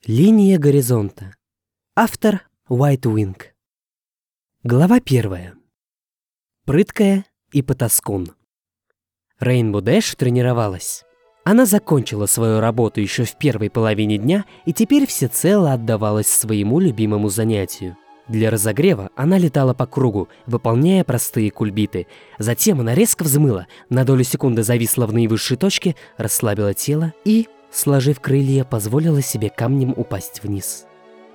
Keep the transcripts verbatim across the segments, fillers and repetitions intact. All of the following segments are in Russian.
Линия горизонта. Автор White Wing. Глава первая. Прыткая и потаскун. Рейнбоу Дэш тренировалась. Она закончила свою работу еще в первой половине дня и теперь всецело отдавалась своему любимому занятию. Для разогрева она летала по кругу, выполняя простые кульбиты. Затем она резко взмыла, на долю секунды зависла в наивысшей точке, расслабила тело и, сложив крылья, позволила себе камнем упасть вниз.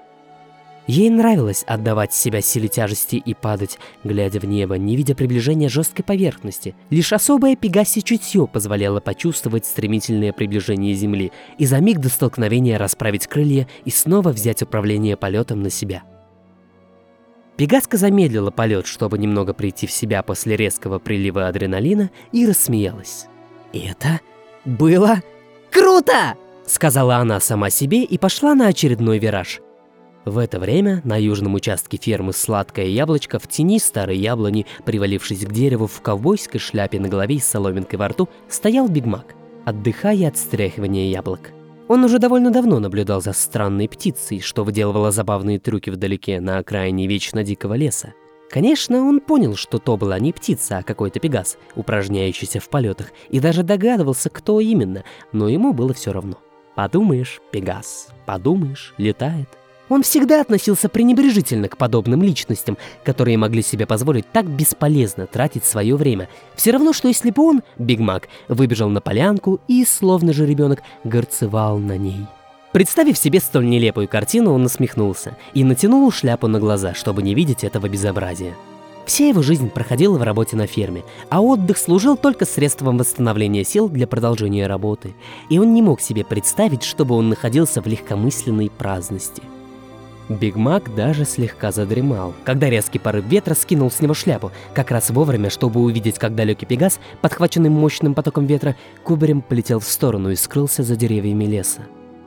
Ей нравилось отдавать себя силе тяжести и падать, глядя в небо, не видя приближения жесткой поверхности. Лишь особое пегаси чутье позволяло почувствовать стремительное приближение Земли и за миг до столкновения расправить крылья и снова взять управление полетом на себя. Пегаска замедлила полет, чтобы немного прийти в себя после резкого прилива адреналина, и рассмеялась. «Это было круто!» — сказала она сама себе и пошла на очередной вираж. В это время на южном участке фермы «Сладкое яблочко» в тени старой яблони, привалившись к дереву в ковбойской шляпе на голове и с соломинкой во рту, стоял Биг Мак, отдыхая от стряхивания яблок. Он уже довольно давно наблюдал за странной птицей, что выделывала забавные трюки вдалеке на окраине вечно дикого леса. Конечно, он понял, что то была не птица, а какой-то пегас, упражняющийся в полетах, и даже догадывался, кто именно, но ему было все равно. Подумаешь, пегас, подумаешь, летает. Он всегда относился пренебрежительно к подобным личностям, которые могли себе позволить так бесполезно тратить свое время. Все равно, что если бы он, Биг Мак, выбежал на полянку и, словно же ребенок, горцевал на ней. Представив себе столь нелепую картину, он насмехнулся и натянул шляпу на глаза, чтобы не видеть этого безобразия. Вся его жизнь проходила в работе на ферме, а отдых служил только средством восстановления сил для продолжения работы, и он не мог себе представить, чтобы он находился в легкомысленной праздности. Биг Мак даже слегка задремал, когда резкий порыв ветра скинул с него шляпу, как раз вовремя, чтобы увидеть, как далекий пегас, подхваченный мощным потоком ветра, кубарем полетел в сторону и скрылся за деревьями леса.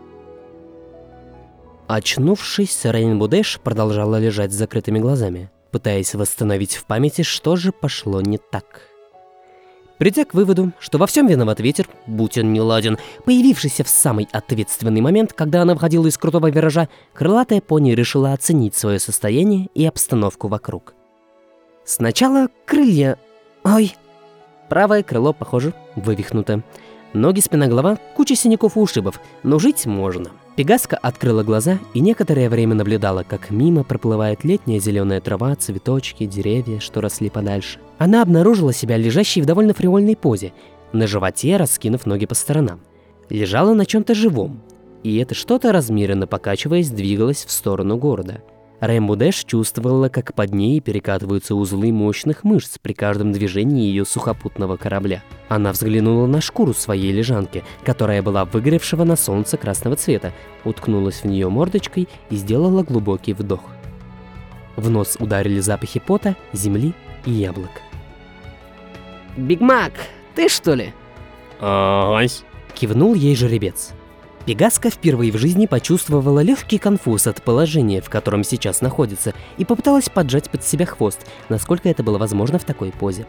Очнувшись, Рейнбоу Дэш продолжала лежать с закрытыми глазами, пытаясь восстановить в памяти, что же пошло не так. Придя к выводу, что во всем виноват ветер, будь он неладен, появившийся в самый ответственный момент, когда она выходила из крутого виража, крылатая пони решила оценить свое состояние и обстановку вокруг. Сначала крылья... Ой! Правое крыло, похоже, вывихнуто. Ноги, спина, голова, куча синяков и ушибов, но жить можно. Пегаска открыла глаза и некоторое время наблюдала, как мимо проплывает летняя зеленая трава, цветочки, деревья, что росли подальше. Она обнаружила себя лежащей в довольно фривольной позе, на животе, раскинув ноги по сторонам. Лежала на чем-то живом, и это что-то, размеренно покачиваясь, двигалось в сторону города. Рейнбоу Дэш чувствовала, как под ней перекатываются узлы мощных мышц при каждом движении ее сухопутного корабля. Она взглянула на шкуру своей лежанки, которая была выгоревшего на солнце красного цвета, уткнулась в нее мордочкой и сделала глубокий вдох. В нос ударили запахи пота, земли и яблок. «Биг Мак, ты что ли?» «Ой!» — кивнул ей жеребец. Пегаска впервые в жизни почувствовала легкий конфуз от положения, в котором сейчас находится, и попыталась поджать под себя хвост, насколько это было возможно в такой позе.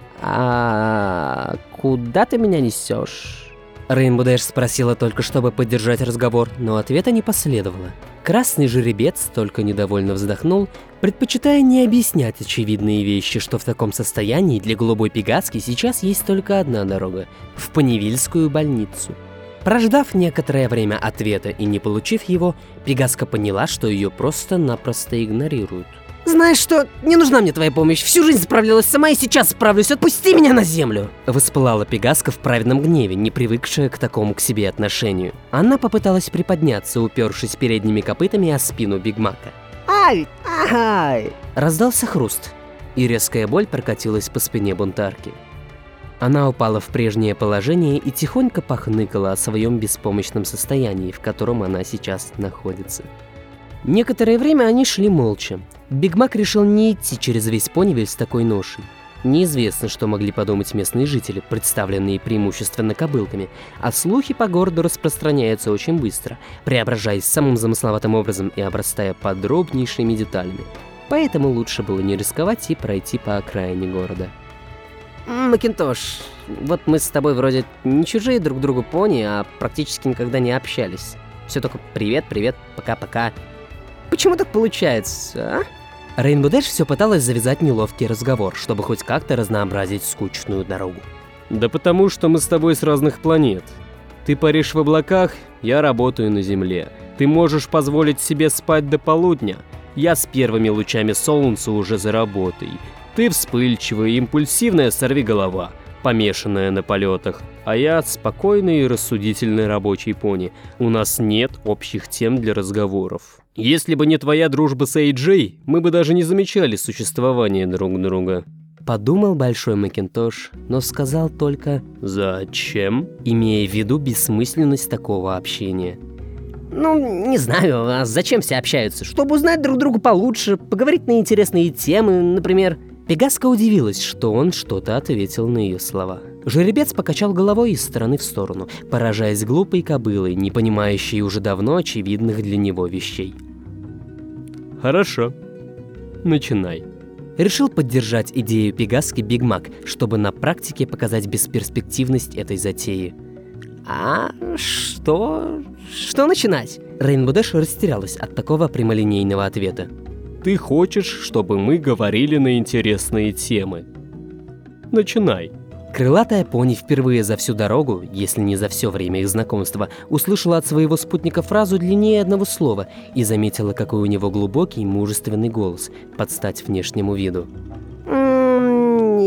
«А куда ты меня несешь?» Рейнбоу Дэш спросила только, чтобы поддержать разговор, но ответа не последовало. Красный жеребец только недовольно вздохнул, предпочитая не объяснять очевидные вещи, что в таком состоянии для голубой пегаски сейчас есть только одна дорога — в Понивильскую больницу. Прождав некоторое время ответа и не получив его, пегаска поняла, что ее просто-напросто игнорируют. «Знаешь что, не нужна мне твоя помощь, всю жизнь справлялась сама и сейчас справлюсь, отпусти меня на землю!» Воспылала пегаска в праведном гневе, не привыкшая к такому к себе отношению. Она попыталась приподняться, упершись передними копытами о спину Биг Мака. «Ай! Ай!» Раздался хруст, и резкая боль прокатилась по спине бунтарки. Она упала в прежнее положение и тихонько похныкала о своем беспомощном состоянии, в котором она сейчас находится. Некоторое время они шли молча. Биг Мак решил не идти через весь Понивиль с такой ношей. Неизвестно, что могли подумать местные жители, представленные преимущественно кобылками, а слухи по городу распространяются очень быстро, преображаясь самым замысловатым образом и обрастая подробнейшими деталями. Поэтому лучше было не рисковать и пройти по окраине города. «Макинтош, вот мы с тобой вроде не чужие друг другу пони, а практически никогда не общались. Все только привет, привет, пока-пока. Почему так получается, а? Рейнбоу Дэш все пыталась завязать неловкий разговор, чтобы хоть как-то разнообразить скучную дорогу. Да потому что мы с тобой с разных планет. Ты паришь в облаках, я работаю на Земле. Ты можешь позволить себе спать до полудня. Я с первыми лучами солнца уже за работой. Ты вспыльчивая, импульсивная сорвиголова, помешанная на полетах. А я спокойный и рассудительный рабочий пони. У нас нет общих тем для разговоров. Если бы не твоя дружба с Эй Джей, мы бы даже не замечали существование друг друга. Подумал Большой Макинтош, но сказал только «Зачем?», имея в виду бессмысленность такого общения. Ну, не знаю, а зачем все общаются? Чтобы узнать друг друга получше, поговорить на интересные темы, например. Пегаска удивилась, что он что-то ответил на ее слова. Жеребец покачал головой из стороны в сторону, поражаясь глупой кобылой, не понимающей уже давно очевидных для него вещей. Хорошо, начинай. Решил поддержать идею Пегаски Биг Мак, чтобы на практике показать бесперспективность этой затеи. А что? Что начинать? Рейнбоу Дэш растерялась от такого прямолинейного ответа. Ты хочешь, чтобы мы говорили на интересные темы? Начинай. Крылатая пони впервые за всю дорогу, если не за все время их знакомства, услышала от своего спутника фразу длиннее одного слова и заметила, какой у него глубокий, мужественный голос, под стать внешнему виду. М-м,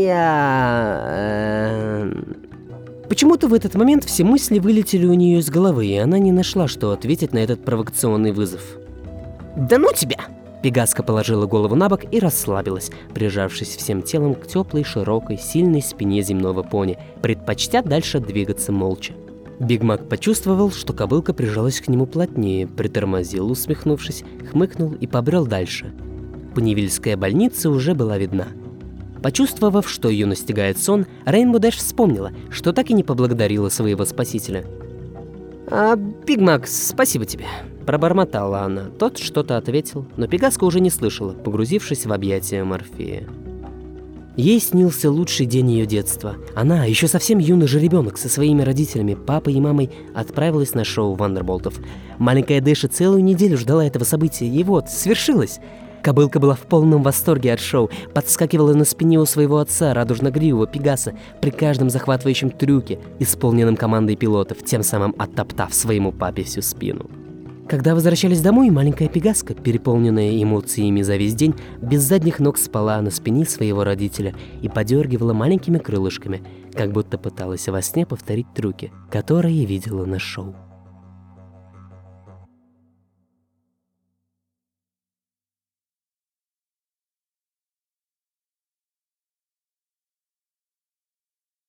я... Почему-то в этот момент все мысли вылетели у нее из головы, и она не нашла, что ответить на этот провокационный вызов. Да ну тебя! Пегаска положила голову на бок и расслабилась, прижавшись всем телом к теплой, широкой, сильной спине земного пони, предпочтя дальше двигаться молча. Биг Мак почувствовал, что кобылка прижалась к нему плотнее, притормозил, усмехнувшись, хмыкнул и побрел дальше. Понивильская больница уже была видна. Почувствовав, что ее настигает сон, Рейнбоу Дэш вспомнила, что так и не поблагодарила своего спасителя. А, Биг Мак, спасибо тебе. Пробормотала она. Тот что-то ответил, но Пегаска уже не слышала, погрузившись в объятия Морфея. Ей снился лучший день ее детства. Она, еще совсем юный жеребенок, со своими родителями, папой и мамой, отправилась на шоу Вандерболтов. Маленькая Дэша целую неделю ждала этого события, и вот, свершилось! Кобылка была в полном восторге от шоу, подскакивала на спине у своего отца, радужно-гривого Пегаса, при каждом захватывающем трюке, исполненном командой пилотов, тем самым оттоптав своему папе всю спину. Когда возвращались домой, маленькая Пегаска, переполненная эмоциями за весь день, без задних ног спала на спине своего родителя и подергивала маленькими крылышками, как будто пыталась во сне повторить трюки, которые видела на шоу.